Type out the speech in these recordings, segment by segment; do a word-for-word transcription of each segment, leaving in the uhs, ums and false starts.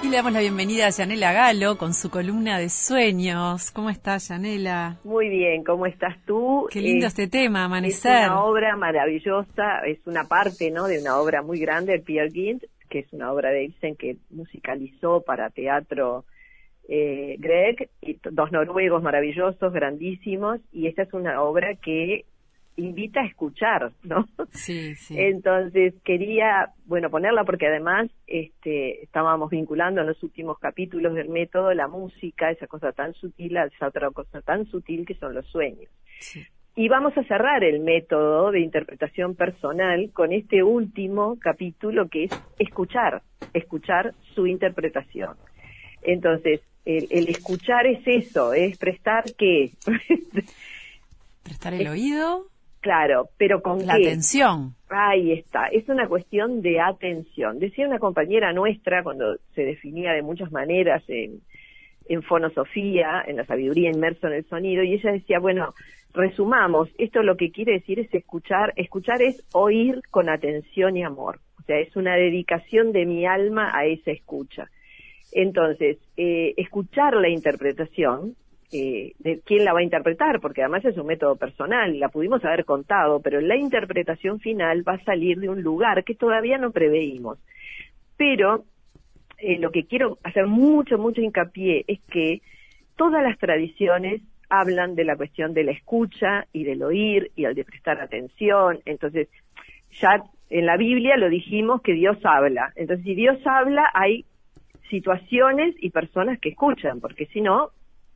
Y le damos la bienvenida a Yanela Galo con su columna de sueños. ¿Cómo estás, Yanela? Muy bien, ¿cómo estás tú? Qué lindo es, este tema, Amanecer. Es una obra maravillosa, es una parte, ¿no?, de una obra muy grande, el Peer Gynt, que es una obra de Ibsen que musicalizó para teatro eh, Grieg, y dos noruegos maravillosos, grandísimos, y esta es una obra que invita a escuchar, ¿no? Sí, sí. Entonces quería, bueno, ponerla porque además este, estábamos vinculando en los últimos capítulos del método la música, esa cosa tan sutil, esa otra cosa tan sutil que son los sueños. Sí. Y vamos a cerrar el método de interpretación personal con este último capítulo que es escuchar, escuchar su interpretación. Entonces, el, el escuchar es eso, es prestar ¿qué? Prestar el oído. Claro, pero ¿con la qué? La atención. Ahí está, es una cuestión de atención. Decía una compañera nuestra, cuando se definía de muchas maneras en, en fonosofía, en la sabiduría inmerso en el sonido, y ella decía, bueno, resumamos, esto lo que quiere decir es escuchar, escuchar es oír con atención y amor. O sea, es una dedicación de mi alma a esa escucha. Entonces, eh, escuchar la interpretación, Eh, de quién la va a interpretar, porque además es un método personal, la pudimos haber contado, pero la interpretación final va a salir de un lugar que todavía no preveímos. Pero eh, lo que quiero hacer mucho, mucho hincapié es que todas las tradiciones hablan de la cuestión de la escucha y del oír y al de prestar atención. Entonces, ya en la Biblia lo dijimos que Dios habla. Entonces, si Dios habla, hay situaciones y personas que escuchan, porque si no,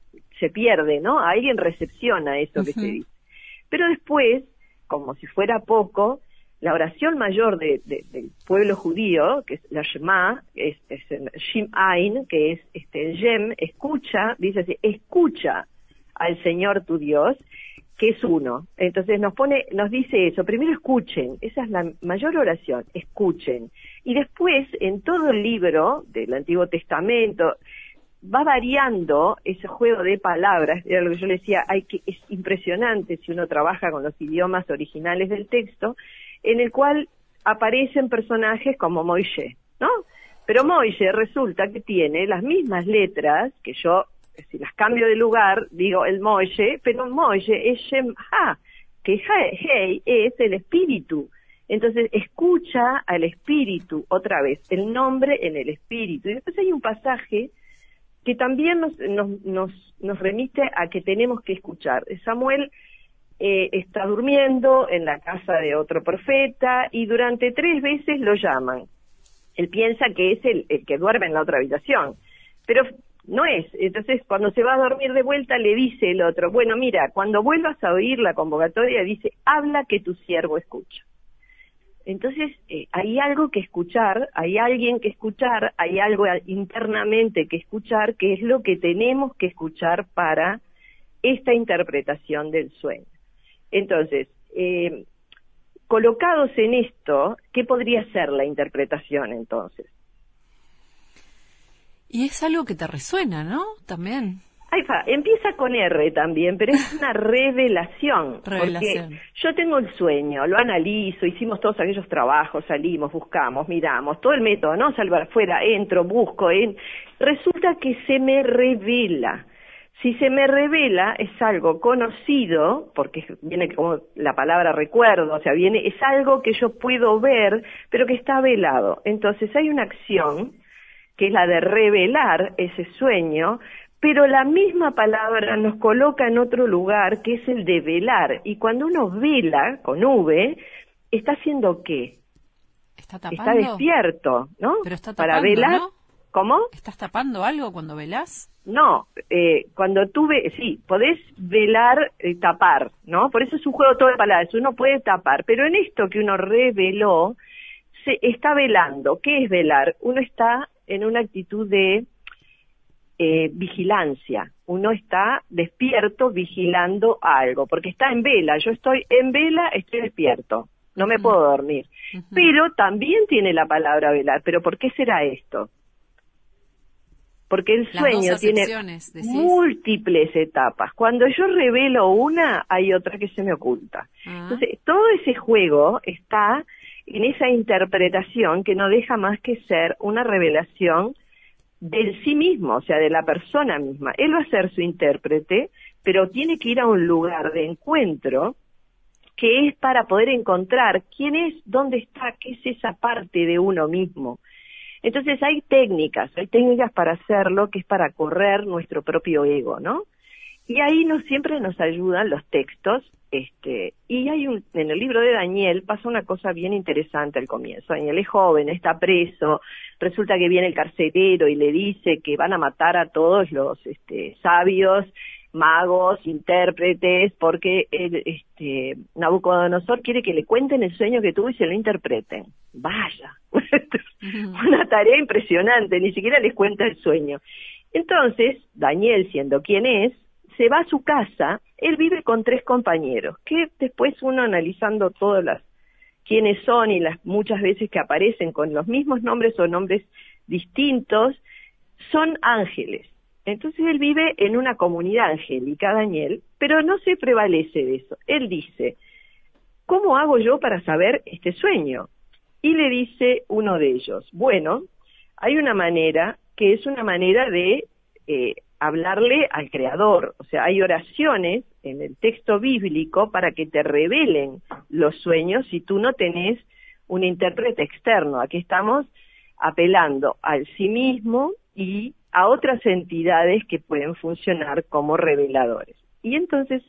se pierde, ¿no? Alguien recepciona eso que uh-huh. se dice. Pero después, como si fuera poco, la oración mayor de, de, del pueblo judío, que es la Shema, es, es el Shim Ain, que es este, el Yem, escucha, dice así, escucha al Señor tu Dios, que es uno. Entonces nos pone, nos dice eso, primero escuchen, esa es la mayor oración, escuchen. Y después, en todo el libro del Antiguo Testamento, va variando ese juego de palabras, era lo que yo le decía, hay que, es impresionante si uno trabaja con los idiomas originales del texto, en el cual aparecen personajes como Moisés, ¿no? Pero Moisés resulta que tiene las mismas letras, que yo, si las cambio de lugar, digo el Moisés, pero Moisés es Shem-Ha, que Hei es el espíritu. Entonces, escucha al espíritu, otra vez, el nombre en el espíritu. Y después hay un pasaje que también nos, nos, nos, nos remite a que tenemos que escuchar. Samuel eh, está durmiendo en la casa de otro profeta y durante tres veces lo llaman. Él piensa que es el, el que duerme en la otra habitación, pero no es. Entonces, cuando se va a dormir de vuelta, le dice el otro, bueno, mira, cuando vuelvas a oír la convocatoria, dice, habla que tu siervo escucha. Entonces, eh, hay algo que escuchar, hay alguien que escuchar, hay algo internamente que escuchar, que es lo que tenemos que escuchar para esta interpretación del sueño. Entonces, eh, colocados en esto, ¿qué podría ser la interpretación entonces? Y es algo que te resuena, ¿no? También. Ahí va, empieza con R también, pero es una revelación, revelación. Porque yo tengo el sueño, lo analizo, hicimos todos aquellos trabajos, salimos, buscamos, miramos, todo el método, ¿no? Salvar afuera, entro, busco, en... resulta que se me revela. Si se me revela es algo conocido, porque viene como la palabra recuerdo, o sea, viene, es algo que yo puedo ver, pero que está velado. Entonces hay una acción, que es la de revelar ese sueño, pero la misma palabra nos coloca en otro lugar, que es el de velar. Y cuando uno vela, con V, ¿está haciendo qué? Está tapando. Está despierto, ¿no? Pero está tapando, para velar, ¿no? ¿Cómo? ¿Estás tapando algo cuando velás? No, eh, cuando tú ves, sí, podés velar, eh, tapar, ¿no? Por eso es un juego todo de palabras, uno puede tapar, pero en esto que uno reveló, se está velando. ¿Qué es velar? Uno está en una actitud de Eh, vigilancia, uno está despierto vigilando algo, porque está en vela, yo estoy en vela, estoy despierto, no me uh-huh. puedo dormir, uh-huh. pero también tiene la palabra velar. ¿Pero por qué será esto? Porque el sueño tiene decís. múltiples etapas, cuando yo revelo una, hay otra que se me oculta. Uh-huh. Entonces, todo ese juego está en esa interpretación que no deja más que ser una revelación del sí mismo, o sea, de la persona misma. Él va a ser su intérprete, pero tiene que ir a un lugar de encuentro que es para poder encontrar quién es, dónde está, qué es esa parte de uno mismo. Entonces hay técnicas, hay técnicas para hacerlo, que es para correr nuestro propio ego, ¿no? Y ahí no siempre nos ayudan los textos, este, y hay un, en el libro de Daniel pasa una cosa bien interesante al comienzo. Daniel es joven, está preso, resulta que viene el carcelero y le dice que van a matar a todos los este, sabios, magos, intérpretes, porque el, este, Nabucodonosor quiere que le cuenten el sueño que tuvo y se lo interpreten. Vaya, una tarea impresionante, ni siquiera les cuenta el sueño. Entonces, Daniel, siendo quien es, se va a su casa. Él vive con tres compañeros, que después uno analizando todas las quiénes son y las muchas veces que aparecen con los mismos nombres o nombres distintos, son ángeles. Entonces él vive en una comunidad angélica, Daniel, pero no se prevalece de eso. Él dice, ¿cómo hago yo para saber este sueño? Y le dice uno de ellos, bueno, hay una manera que es una manera de eh, hablarle al Creador. O sea, hay oraciones en el texto bíblico para que te revelen los sueños si tú no tenés un intérprete externo. Aquí estamos apelando al sí mismo y a otras entidades que pueden funcionar como reveladores. Y entonces,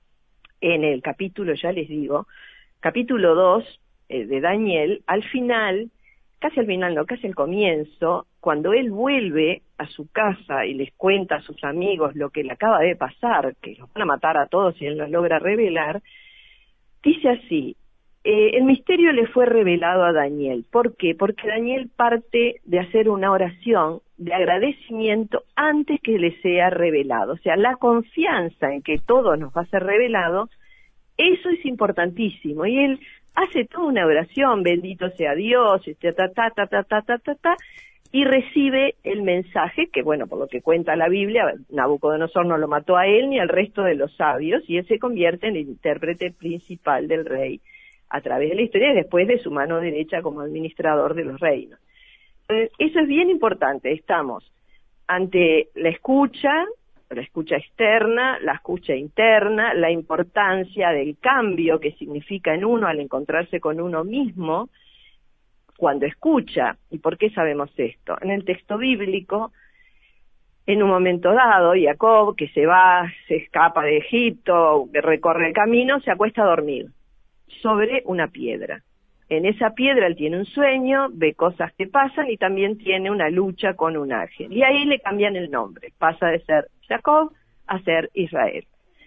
en el capítulo, ya les digo, capítulo dos eh, de Daniel, al final, casi al final, no, casi al comienzo, cuando él vuelve a su casa y les cuenta a sus amigos lo que le acaba de pasar, que los van a matar a todos si él no logra revelar, dice así, eh, el misterio le fue revelado a Daniel. ¿Por qué? Porque Daniel parte de hacer una oración de agradecimiento antes que le sea revelado. O sea, la confianza en que todo nos va a ser revelado, eso es importantísimo. Y él hace toda una oración, bendito sea Dios, ta, ta, ta, ta, ta, ta, ta, ta, ta, y recibe el mensaje que, bueno, por lo que cuenta la Biblia, Nabucodonosor no lo mató a él ni al resto de los sabios, y él se convierte en el intérprete principal del rey a través de la historia y después de su mano derecha como administrador de los reinos. Entonces, eso es bien importante. Estamos ante la escucha, la escucha externa, la escucha interna, la importancia del cambio que significa en uno al encontrarse con uno mismo cuando escucha. ¿Y por qué sabemos esto? En el texto bíblico, en un momento dado, Jacob, que se va, se escapa de Egipto, que recorre el camino, se acuesta a dormir sobre una piedra. En esa piedra él tiene un sueño, ve cosas que pasan y también tiene una lucha con un ángel. Y ahí le cambian el nombre, pasa de ser Jacob a ser Israel.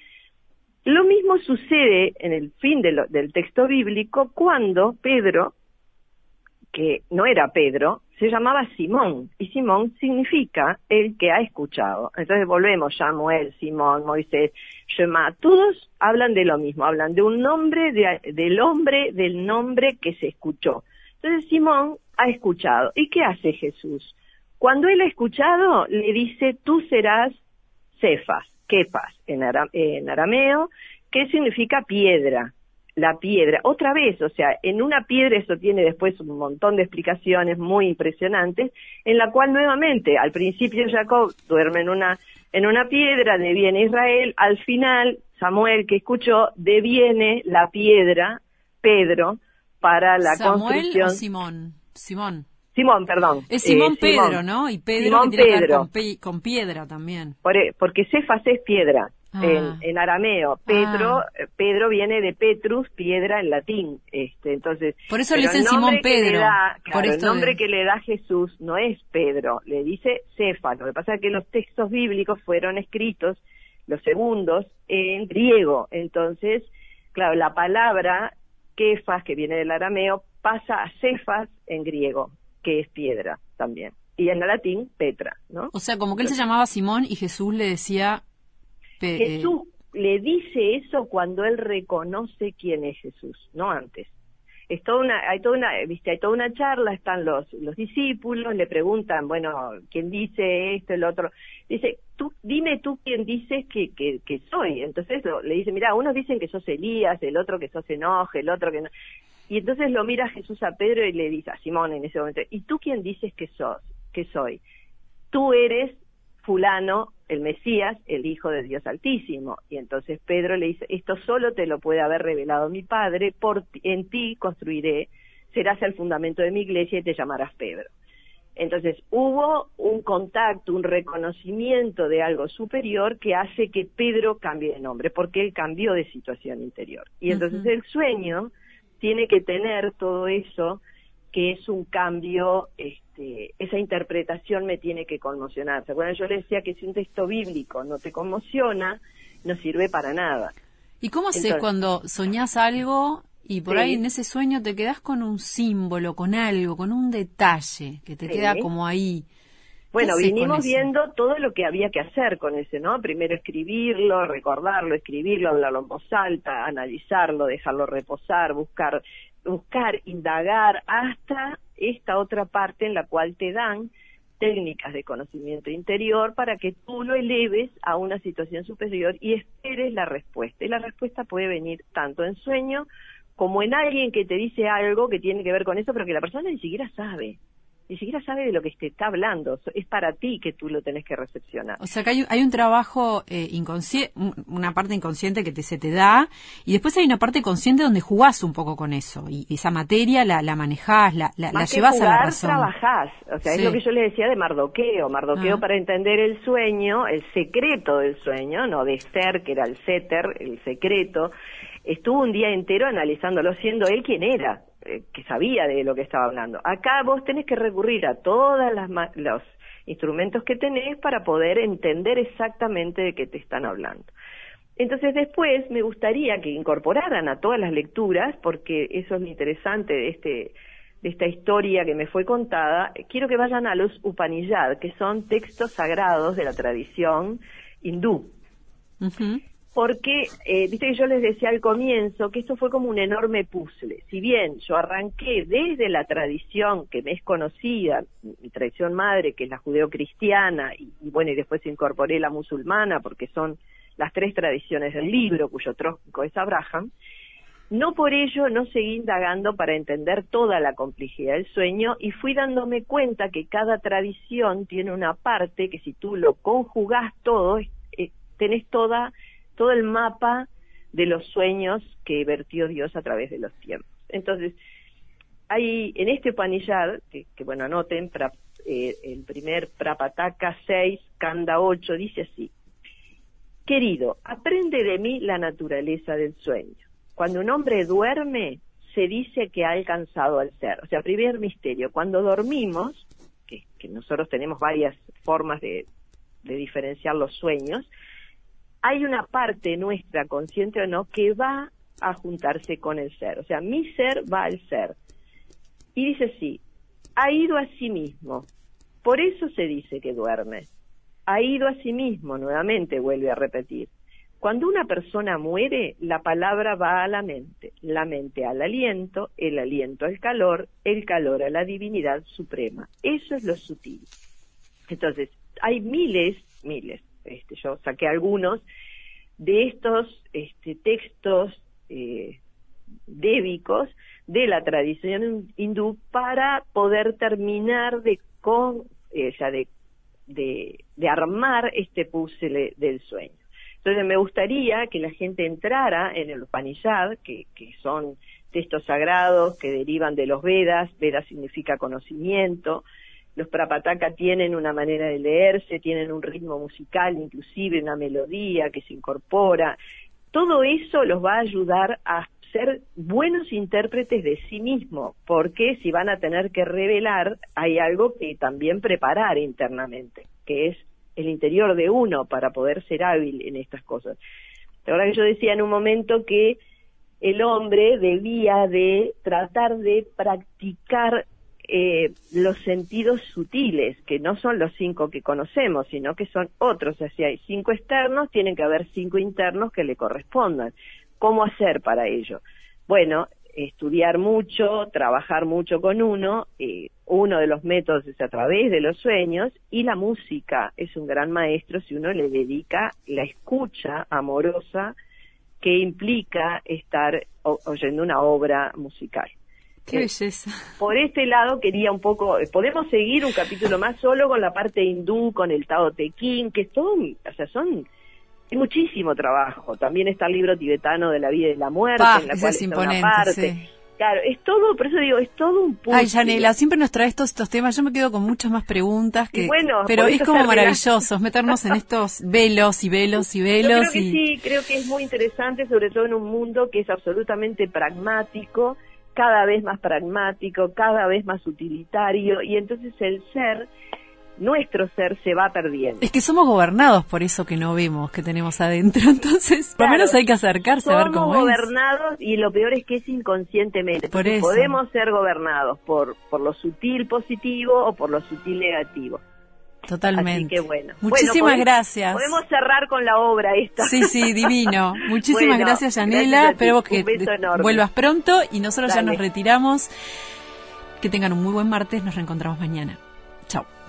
Lo mismo sucede en el fin de lo, del texto bíblico cuando Pedro, que no era Pedro, se llamaba Simón, y Simón significa el que ha escuchado. Entonces volvemos, Samuel, Simón, Moisés, Shema, todos hablan de lo mismo, hablan de un nombre, de, del hombre, del nombre que se escuchó. Entonces Simón ha escuchado. ¿Y qué hace Jesús? Cuando él ha escuchado, le dice, tú serás Cefas, Kepas, en, ara, en arameo, que significa piedra. La piedra, otra vez, o sea, en una piedra, eso tiene después un montón de explicaciones muy impresionantes, en la cual nuevamente, al principio Jacob duerme en una, en una piedra, deviene Israel, al final Samuel, que escuchó, deviene la piedra, Pedro, para la ¿Samuel construcción. o Simón? Simón. Simón, perdón. Es Simón eh, Pedro, Simón. ¿no? Y Pedro Simón que tiene que ver Pedro. con, pe con piedra también. Por, porque Cefas es piedra. Ah. En, en arameo, Pedro, Ah. Pedro viene de Petrus, piedra en latín, este, entonces. Por eso le pero dicen el nombre Simón Pedro. que le da, Por claro, el esto nombre de... que le da Jesús no es Pedro, le dice Cefas. Lo que pasa es que los textos bíblicos fueron escritos, los segundos, en griego. Entonces, claro, la palabra Kefas, que viene del arameo, pasa a Cefas en griego, que es piedra también. Y en latín, Petra, ¿no? O sea, como que él se llamaba Simón y Jesús le decía... Pe Jesús le dice eso cuando él reconoce quién es Jesús, no antes. Es toda una, hay toda una, viste, hay toda una charla, están los, los discípulos, le preguntan, bueno, ¿quién dice esto, el otro? Dice, tú, dime tú quién dices que, que, que soy. Entonces lo, le dice, mira, unos dicen que sos Elías, el otro que sos Enoch, el otro que no. Y entonces lo mira Jesús a Pedro y le dice, a Simón en ese momento, ¿y tú quién dices que sos, que soy? tú eres fulano, el Mesías, el Hijo de Dios Altísimo. Y entonces Pedro le dice, esto solo te lo puede haber revelado mi Padre, por ti, en ti construiré, serás el fundamento de mi iglesia y te llamarás Pedro. Entonces hubo un contacto, un reconocimiento de algo superior que hace que Pedro cambie de nombre, porque él cambió de situación interior. Y entonces uh-huh. el sueño tiene que tener todo eso, que es un cambio, este, esa interpretación me tiene que conmocionar. Bueno, yo le decía que si un texto bíblico no te conmociona, no sirve para nada. ¿Y cómo haces cuando soñás algo y por sí. ahí en ese sueño te quedás con un símbolo, con algo, con un detalle que te sí. queda como ahí? Bueno, vinimos viendo todo lo que había que hacer con ese, ¿no? Primero escribirlo, recordarlo, escribirlo, hablarlo en voz alta, analizarlo, dejarlo reposar, buscar, buscar, indagar, hasta esta otra parte en la cual te dan técnicas de conocimiento interior para que tú lo eleves a una situación superior y esperes la respuesta. Y la respuesta puede venir tanto en sueño como en alguien que te dice algo que tiene que ver con eso, pero que la persona ni siquiera sabe. Ni siquiera sabe de lo que te está hablando. Es para ti que tú lo tenés que recepcionar. O sea que hay, hay un trabajo eh, inconsciente, una parte inconsciente que te, se te da, y después hay una parte consciente donde jugás un poco con eso, y esa materia la, la manejás, la, la, la llevás jugar, a la razón. Trabajás. O sea, sí. es lo que yo le decía de Mardoqueo. Mardoqueo ah. para entender el sueño, el secreto del sueño, no de Esther, que era el Seter, el secreto, estuvo un día entero analizándolo, siendo él quien era, eh, que sabía de lo que estaba hablando. Acá vos tenés que recurrir a todos los instrumentos que tenés para poder entender exactamente de qué te están hablando. Entonces después me gustaría que incorporaran a todas las lecturas, porque eso es lo interesante de este de esta historia que me fue contada. Quiero que vayan a los Upanishad, que son textos sagrados de la tradición hindú. Uh-huh. Porque, eh, viste que yo les decía al comienzo que esto fue como un enorme puzzle. Si bien yo arranqué desde la tradición que me es conocida, mi tradición madre, que es la judeocristiana, y, y bueno, y después incorporé la musulmana, porque son las tres tradiciones del libro, cuyo trópico es Abraham, no por ello no seguí indagando para entender toda la complejidad del sueño, y fui dándome cuenta que cada tradición tiene una parte que si tú lo conjugás todo, eh, tenés toda... todo el mapa de los sueños que vertió Dios a través de los tiempos. Entonces, hay en este Upanishad, que, que bueno, anoten, pra, eh, el primer Prapataka seis, Kanda ocho, dice así: querido, aprende de mí la naturaleza del sueño. Cuando un hombre duerme, se dice que ha alcanzado al ser. O sea, primer misterio, cuando dormimos, que, que nosotros tenemos varias formas de, de diferenciar los sueños, hay una parte nuestra, consciente o no, que va a juntarse con el ser. O sea, mi ser va al ser. Y dice así: ha ido a sí mismo. Por eso se dice que duerme. Ha ido a sí mismo, nuevamente vuelve a repetir. Cuando una persona muere, la palabra va a la mente, la mente al aliento, el aliento al calor, el calor a la divinidad suprema. Eso es lo sutil. Entonces, hay miles, miles, Este, yo saqué algunos de estos este, textos eh, védicos de la tradición hindú para poder terminar de, con, eh, ya de, de, de armar este puzzle del sueño. Entonces me gustaría que la gente entrara en el Upanishad, que, que son textos sagrados que derivan de los Vedas. Vedas significa conocimiento. Los Prapataka tienen una manera de leerse, tienen un ritmo musical, inclusive una melodía que se incorpora. Todo eso los va a ayudar a ser buenos intérpretes de sí mismos, porque si van a tener que revelar, hay algo que también preparar internamente, que es el interior de uno para poder ser hábil en estas cosas. La verdad que yo decía en un momento que el hombre debía de tratar de practicar Eh, los sentidos sutiles, que no son los cinco que conocemos, sino que son otros. O sea, si hay cinco externos, tienen que haber cinco internos que le correspondan. ¿Cómo hacer para ello? Bueno, estudiar mucho, trabajar mucho con uno. Eh, uno de los métodos es a través de los sueños, y la música es un gran maestro si uno le dedica la escucha amorosa que implica estar oyendo una obra musical. Qué belleza. Por este lado quería un poco, podemos seguir un capítulo más solo con la parte hindú, con el Tao Te Ching, que son, o sea, son, hay muchísimo trabajo. También está el libro tibetano de la vida y de la muerte, Pa, en la cual es está imponente, una parte. Sí. Claro, es todo, por eso digo, es todo un punto. Ay, Yanela, siempre nos trae estos, estos temas. Yo me quedo con muchas más preguntas, que, bueno, pero es como maravilloso meternos en estos velos y velos y velos. Yo creo y... que sí, creo que es muy interesante, sobre todo en un mundo que es absolutamente pragmático, cada vez más pragmático, cada vez más utilitario, y entonces el ser, nuestro ser, se va perdiendo. Es que somos gobernados por eso que no vemos, que tenemos adentro, entonces por lo menos hay que acercarse a ver cómo es. Somos gobernados, y lo peor es que es inconscientemente. Por eso. Podemos ser gobernados por, por lo sutil positivo o por lo sutil negativo. Totalmente. Así que bueno. Muchísimas bueno, podemos, gracias. Podemos cerrar con la obra esta. Sí, sí, divino. Muchísimas bueno, gracias, Yanela. Espero que enorme. vuelvas pronto y nosotros Dale. ya nos retiramos. Que tengan un muy buen martes. Nos reencontramos mañana. Chao.